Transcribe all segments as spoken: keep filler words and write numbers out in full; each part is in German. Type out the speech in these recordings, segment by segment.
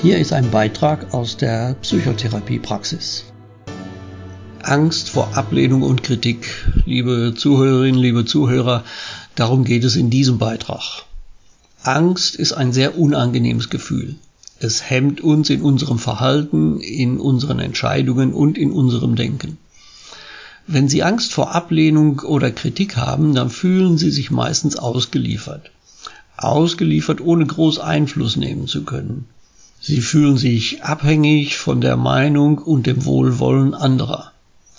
Hier ist ein Beitrag aus der Psychotherapiepraxis. Angst vor Ablehnung und Kritik. Liebe Zuhörerinnen, liebe Zuhörer, darum geht es in diesem Beitrag. Angst ist ein sehr unangenehmes Gefühl. Es hemmt uns in unserem Verhalten, in unseren Entscheidungen und in unserem Denken. Wenn Sie Angst vor Ablehnung oder Kritik haben, dann fühlen Sie sich meistens ausgeliefert. Ausgeliefert, ohne groß Einfluss nehmen zu können. Sie fühlen sich abhängig von der Meinung und dem Wohlwollen anderer.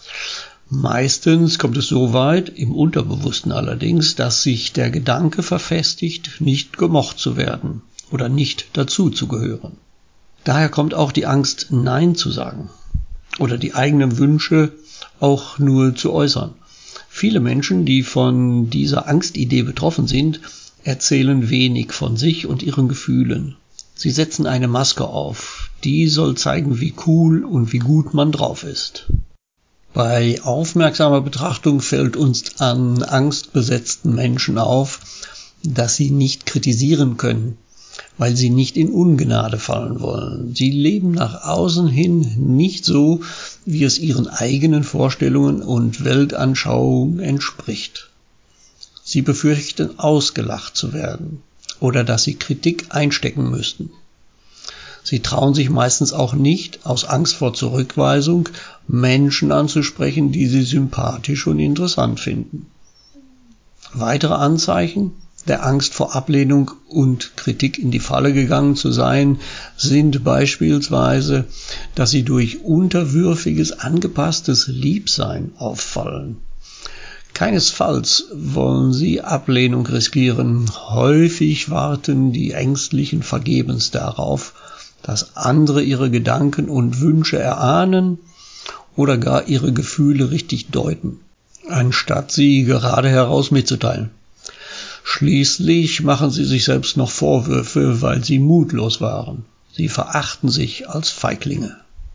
Meistens kommt es so weit, im Unterbewussten allerdings, dass sich der Gedanke verfestigt, nicht gemocht zu werden oder nicht dazu zu gehören. Daher kommt auch die Angst, Nein zu sagen oder die eigenen Wünsche auch nur zu äußern. Viele Menschen, die von dieser Angstidee betroffen sind, erzählen wenig von sich und ihren Gefühlen. Sie setzen eine Maske auf, die soll zeigen, wie cool und wie gut man drauf ist. Bei aufmerksamer Betrachtung fällt uns an angstbesetzten Menschen auf, dass sie nicht kritisieren können, weil sie nicht in Ungnade fallen wollen. Sie leben nach außen hin nicht so, wie es ihren eigenen Vorstellungen und Weltanschauung entspricht. Sie befürchten, ausgelacht zu werden oder dass sie Kritik einstecken müssten. Sie trauen sich meistens auch nicht, aus Angst vor Zurückweisung, Menschen anzusprechen, die sie sympathisch und interessant finden. Weitere Anzeichen der Angst vor Ablehnung und Kritik in die Falle gegangen zu sein, sind beispielsweise, dass sie durch unterwürfiges, angepasstes Liebsein auffallen. Keinesfalls wollen sie Ablehnung riskieren. Häufig warten die Ängstlichen vergebens darauf, dass andere ihre Gedanken und Wünsche erahnen oder gar ihre Gefühle richtig deuten, anstatt sie gerade heraus mitzuteilen. Schließlich machen sie sich selbst noch Vorwürfe, weil sie mutlos waren. Sie verachten sich als Feiglinge.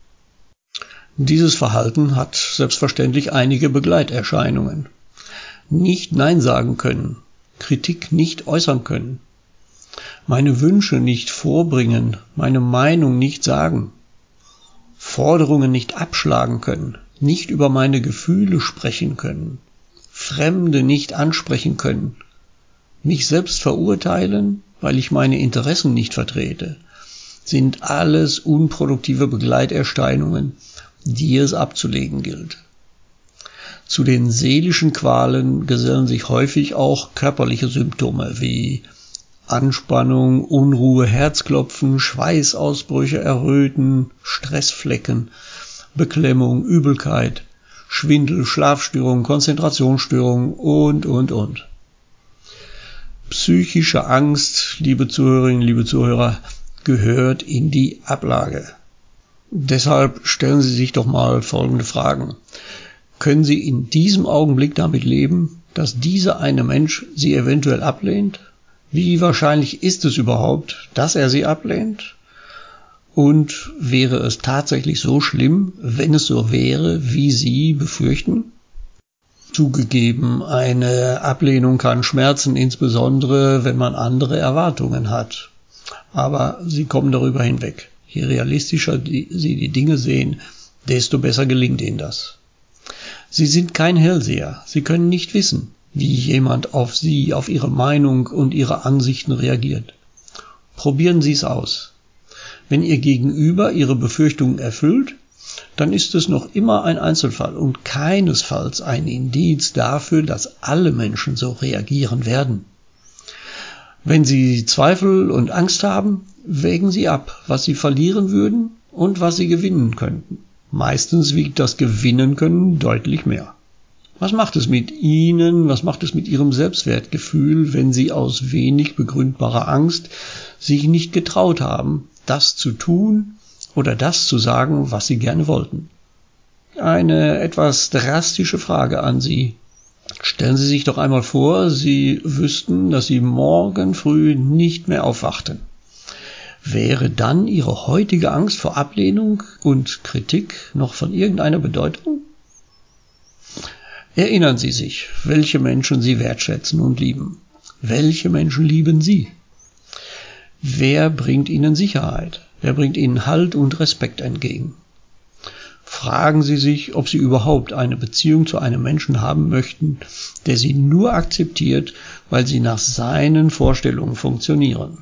Dieses Verhalten hat selbstverständlich einige Begleiterscheinungen. Nicht Nein sagen können, Kritik nicht äußern können, meine Wünsche nicht vorbringen, meine Meinung nicht sagen, Forderungen nicht abschlagen können, nicht über meine Gefühle sprechen können, Fremde nicht ansprechen können, mich selbst verurteilen, weil ich meine Interessen nicht vertrete, sind alles unproduktive Begleiterscheinungen, die es abzulegen gilt. Zu den seelischen Qualen gesellen sich häufig auch körperliche Symptome wie Anspannung, Unruhe, Herzklopfen, Schweißausbrüche, Erröten, Stressflecken, Beklemmung, Übelkeit, Schwindel, Schlafstörungen, Konzentrationsstörungen und, und, und. Psychische Angst, liebe Zuhörerinnen, liebe Zuhörer, gehört in die Ablage. Deshalb stellen Sie sich doch mal folgende Fragen. Können Sie in diesem Augenblick damit leben, dass dieser eine Mensch Sie eventuell ablehnt? Wie wahrscheinlich ist es überhaupt, dass er Sie ablehnt? Und wäre es tatsächlich so schlimm, wenn es so wäre, wie Sie befürchten? Zugegeben, eine Ablehnung kann schmerzen, insbesondere wenn man andere Erwartungen hat. Aber Sie kommen darüber hinweg. Je realistischer die, Sie die Dinge sehen, desto besser gelingt Ihnen das. Sie sind kein Hellseher. Sie können nicht wissen, wie jemand auf Sie, auf Ihre Meinung und Ihre Ansichten reagiert. Probieren Sie es aus. Wenn Ihr Gegenüber Ihre Befürchtungen erfüllt, dann ist es noch immer ein Einzelfall und keinesfalls ein Indiz dafür, dass alle Menschen so reagieren werden. Wenn Sie Zweifel und Angst haben, wägen Sie ab, was Sie verlieren würden und was Sie gewinnen könnten. Meistens wiegt das Gewinnen können deutlich mehr. Was macht es mit Ihnen, was macht es mit Ihrem Selbstwertgefühl, wenn Sie aus wenig begründbarer Angst sich nicht getraut haben, das zu tun oder das zu sagen, was Sie gerne wollten? Eine etwas drastische Frage an Sie. Stellen Sie sich doch einmal vor, Sie wüssten, dass Sie morgen früh nicht mehr aufwachten. Wäre dann Ihre heutige Angst vor Ablehnung und Kritik noch von irgendeiner Bedeutung? Erinnern Sie sich, welche Menschen Sie wertschätzen und lieben. Welche Menschen lieben Sie? Wer bringt Ihnen Sicherheit? Wer bringt Ihnen Halt und Respekt entgegen? Fragen Sie sich, ob Sie überhaupt eine Beziehung zu einem Menschen haben möchten, der Sie nur akzeptiert, weil Sie nach seinen Vorstellungen funktionieren.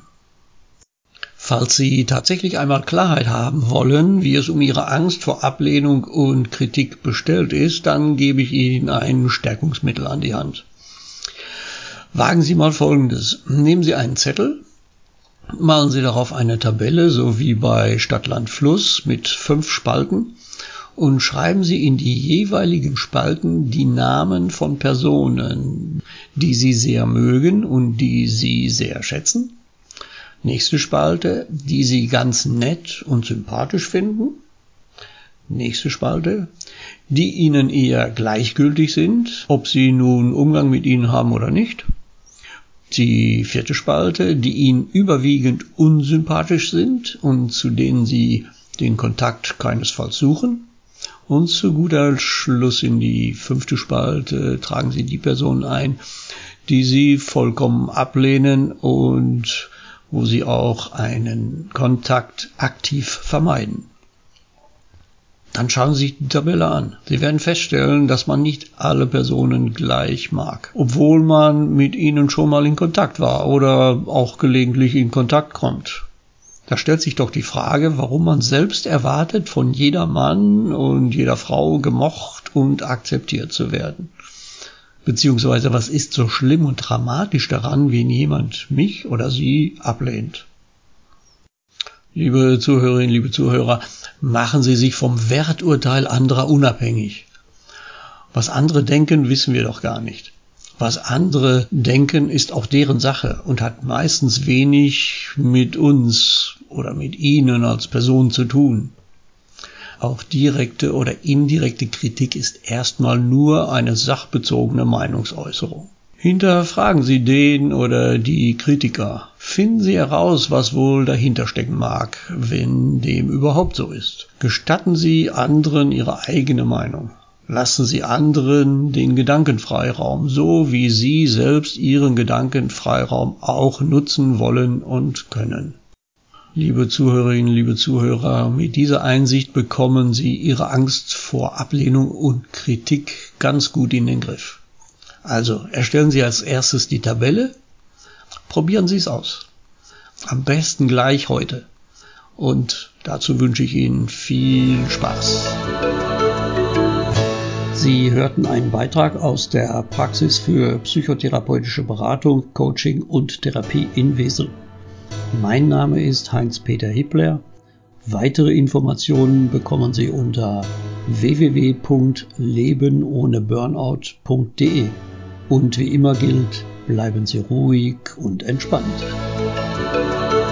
Falls Sie tatsächlich einmal Klarheit haben wollen, wie es um Ihre Angst vor Ablehnung und Kritik bestellt ist, dann gebe ich Ihnen ein Stärkungsmittel an die Hand. Wagen Sie mal Folgendes. Nehmen Sie einen Zettel, malen Sie darauf eine Tabelle, so wie bei Stadt, Land, Fluss, mit fünf Spalten und schreiben Sie in die jeweiligen Spalten die Namen von Personen, die Sie sehr mögen und die Sie sehr schätzen. Nächste Spalte, die Sie ganz nett und sympathisch finden. Nächste Spalte, die Ihnen eher gleichgültig sind, ob Sie nun Umgang mit Ihnen haben oder nicht. Die vierte Spalte, die Ihnen überwiegend unsympathisch sind und zu denen Sie den Kontakt keinesfalls suchen. Und zu guter Schluss in die fünfte Spalte tragen Sie die Personen ein, die Sie vollkommen ablehnen und wo Sie auch einen Kontakt aktiv vermeiden. Dann schauen Sie sich die Tabelle an. Sie werden feststellen, dass man nicht alle Personen gleich mag, obwohl man mit ihnen schon mal in Kontakt war oder auch gelegentlich in Kontakt kommt. Da stellt sich doch die Frage, warum man selbst erwartet, von jeder Mann und jeder Frau gemocht und akzeptiert zu werden. Beziehungsweise, was ist so schlimm und dramatisch daran, wenn jemand mich oder Sie ablehnt? Liebe Zuhörerinnen, liebe Zuhörer, machen Sie sich vom Werturteil anderer unabhängig. Was andere denken, wissen wir doch gar nicht. Was andere denken, ist auch deren Sache und hat meistens wenig mit uns oder mit Ihnen als Person zu tun. Auch direkte oder indirekte Kritik ist erstmal nur eine sachbezogene Meinungsäußerung. Hinterfragen Sie den oder die Kritiker. Finden Sie heraus, was wohl dahinter stecken mag, wenn dem überhaupt so ist. Gestatten Sie anderen ihre eigene Meinung. Lassen Sie anderen den Gedankenfreiraum, so wie Sie selbst Ihren Gedankenfreiraum auch nutzen wollen und können. Liebe Zuhörerinnen, liebe Zuhörer, mit dieser Einsicht bekommen Sie Ihre Angst vor Ablehnung und Kritik ganz gut in den Griff. Also erstellen Sie als erstes die Tabelle, probieren Sie es aus. Am besten gleich heute. Und dazu wünsche ich Ihnen viel Spaß. Sie hörten einen Beitrag aus der Praxis für psychotherapeutische Beratung, Coaching und Therapie in Wesel. Mein Name ist Heinz-Peter Hippler. Weitere Informationen bekommen Sie unter w w w punkt leben ohne burnout punkt de. Und wie immer gilt, bleiben Sie ruhig und entspannt.